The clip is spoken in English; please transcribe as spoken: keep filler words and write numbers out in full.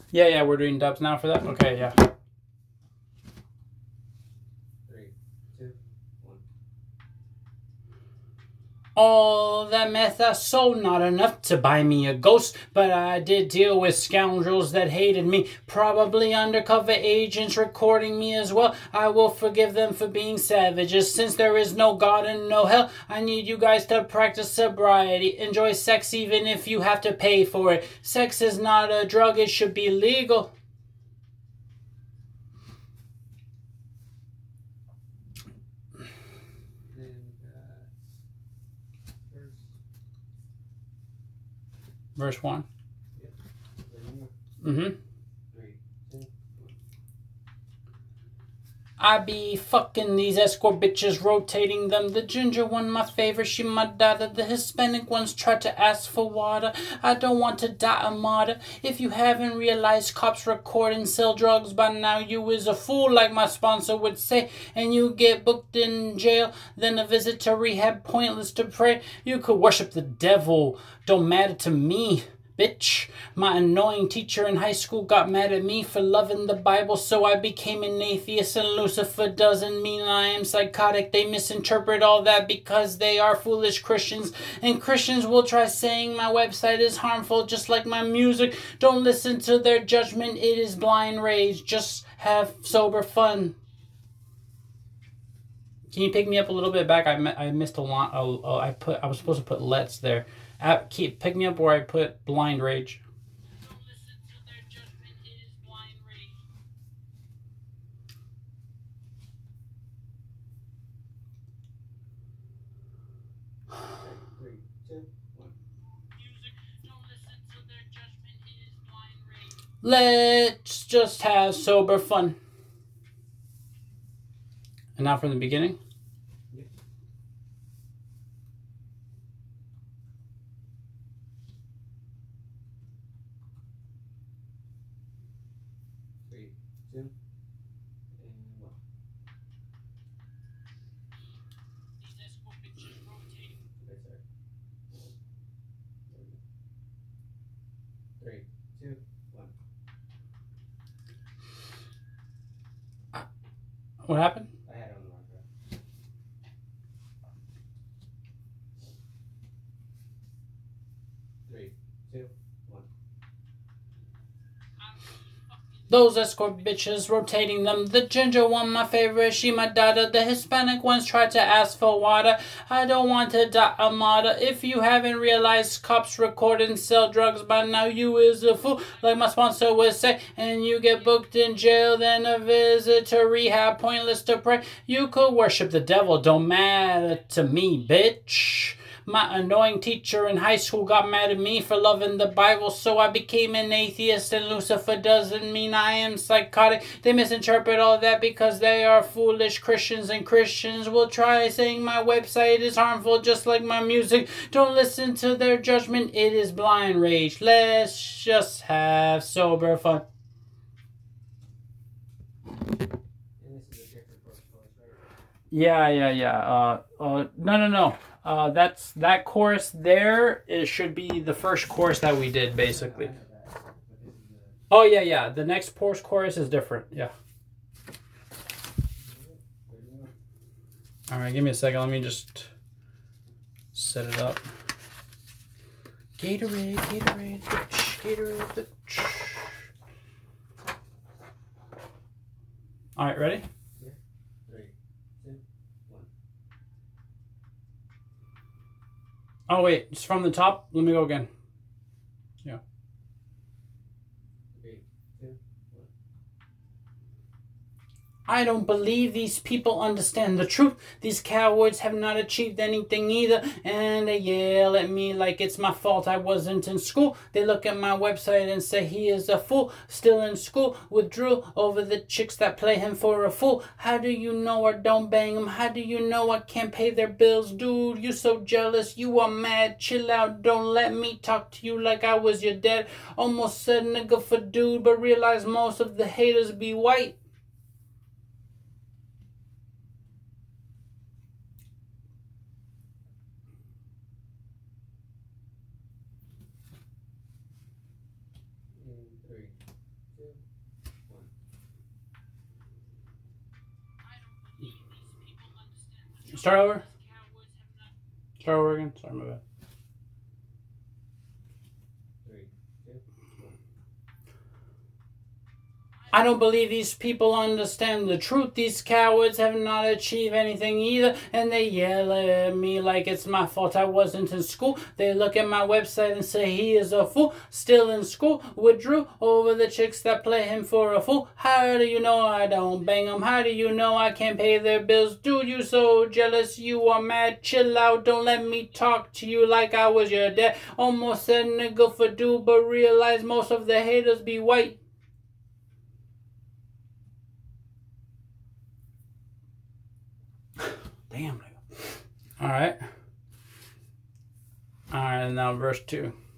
Yeah, yeah, we're doing dubs now for that? Okay, yeah. Three, two, one. All that meth I sold, not enough to buy me a ghost, but I did deal with scoundrels that hated me, probably undercover agents recording me as well. I will forgive them for being savages. Since there is no God and no hell, I need you guys to practice sobriety. Enjoy sex even if you have to pay for it. Sex is not a drug, it should be legal. And uh, verse. Verse one. Yep. One more. Mm-hmm. Three, two, one. I be fucking these escort bitches, rotating them. The ginger one, my favorite, she my daughter. The Hispanic ones try to ask for water. I don't want to die a martyr. If you haven't realized, cops record and sell drugs by now. You is a fool, like my sponsor would say, and you get booked in jail. Then a visit to rehab, pointless to pray. You could worship the devil, don't matter to me. Bitch, my annoying teacher in high school got mad at me for loving the Bible, so I became an atheist, and Lucifer doesn't mean I am psychotic. They misinterpret all that because they are foolish Christians, and Christians will try saying my website is harmful just like my music. Don't listen to their judgment, it is blind rage. Just have sober fun. Can you pick me up a little bit back? I, I missed a lot. Oh, I put I was supposed to put let's there. At, keep pick me up where I put blind rage. Don't listen to their judgment. It is blind rage. Three, two, one. Music. Don't listen to their judgment. It is blind rage. Let's just have sober fun. And now from the beginning. Yep. Three, two, and one. These escort bitches rotating. Okay, sorry. Three, two, one. What happened? I had it on the wrong track. Three, two, one. Those escort bitches, rotating them. The ginger one, my favorite, she my daughter. The Hispanic ones try to ask for water. I don't want to die a martyr. If you haven't realized, cops record and sell drugs by now. You is a fool, like my sponsor would say, and you get booked in jail. Then a visit to rehab, pointless to pray. You could worship the devil, don't matter to me, bitch. My annoying teacher in high school got mad at me for loving the Bible, so I became an atheist, and Lucifer doesn't mean I am psychotic. They misinterpret all that because they are foolish Christians, and Christians will try saying my website is harmful just like my music. Don't listen to their judgment, it is blind rage. Let's just have sober fun. And this is a different first chorus, right? Yeah, yeah, yeah. Uh, uh, no, no, no. Uh, that's that chorus there. It should be the first chorus that we did, basically. I know that, but this is the. Oh yeah, yeah. The next chorus chorus is different. Yeah. All right, give me a second. Let me just set it up. Gatorade, Gatorade, bitch, Gatorade, bitch. All right, ready? Three, two, one. Oh wait, it's from the top. Let me go again. Yeah. Three, two, one. I don't believe these people understand the truth. These cowards have not achieved anything either, and they yell at me like it's my fault I wasn't in school. They look at my website and say he is a fool, still in school, withdrew over the chicks that play him for a fool. How do you know I don't bang them? How do you know I can't pay their bills? Dude, you so jealous, you are mad, chill out, don't let me talk to you like I was your dad. Almost said nigga for dude, but realized most of the haters be white. And three, Start over. Start over again. Sorry, my bad. Three, two, one. I don't believe these people understand the truth. These cowards have not achieved anything either, and they yell at me like it's my fault I wasn't in school. They look at my website and say he is a fool. Still in school, withdrew over the chicks that play him for a fool. How do you know I don't bang them? How do you know I can't pay their bills? Dude, you so jealous, you are mad. Chill out, don't let me talk to you like I was your dad. Almost said nigga for dude, but realize most of the haters be white. Damn. All right. All right, now verse two.